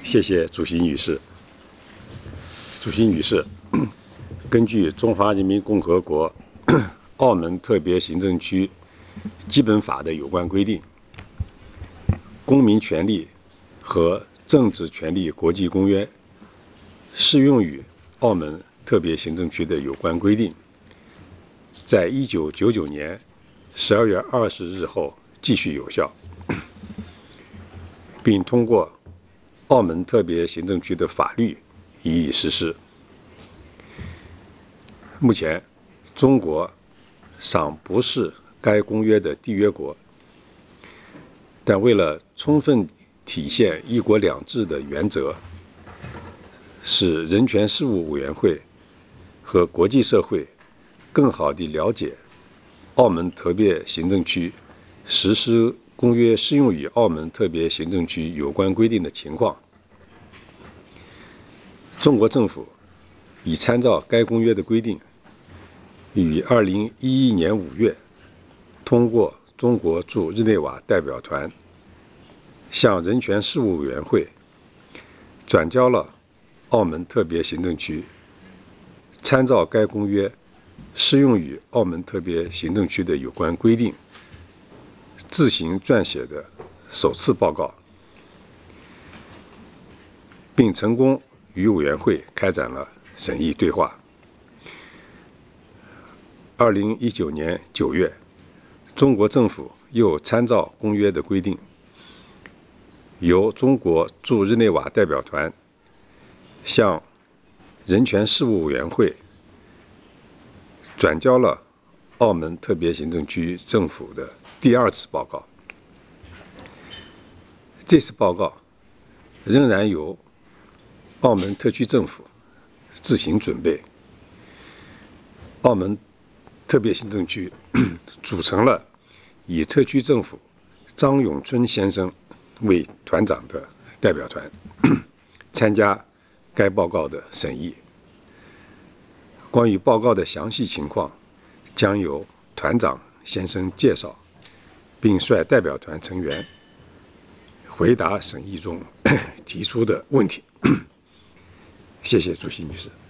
谢谢主席女士。主席女士，根据中华人民共和国澳门特别行政区基本法的有关规定，公民权利和政治权利国际公约适用于澳门特别行政区的有关规定，在1999年12月20日后继续有效，并通过澳门特别行政区的法律予以实施。目前，中国尚不是该公约的缔约国，但为了充分体现“一国两制”的原则，使人权事务委员会和国际社会更好地了解澳门特别行政区实施公约适用于澳门特别行政区有关规定的情况，中国政府已参照该公约的规定，于2011年5月通过中国驻日内瓦代表团向人权事务委员会转交了澳门特别行政区参照该公约适用于澳门特别行政区的有关规定自行撰写的首次报告，并成功与委员会开展了审议对话。2019年9月，中国政府又参照公约的规定，由中国驻日内瓦代表团向人权事务委员会转交了澳门特别行政区政府的第二次报告。这次报告仍然由澳门特区政府自行准备。澳门特别行政区组成了以特区政府张永春先生为团长的代表团，参加该报告的审议。关于报告的详细情况，将由团长先生介绍，并率代表团成员回答审议中提出的问题。谢谢主席女士。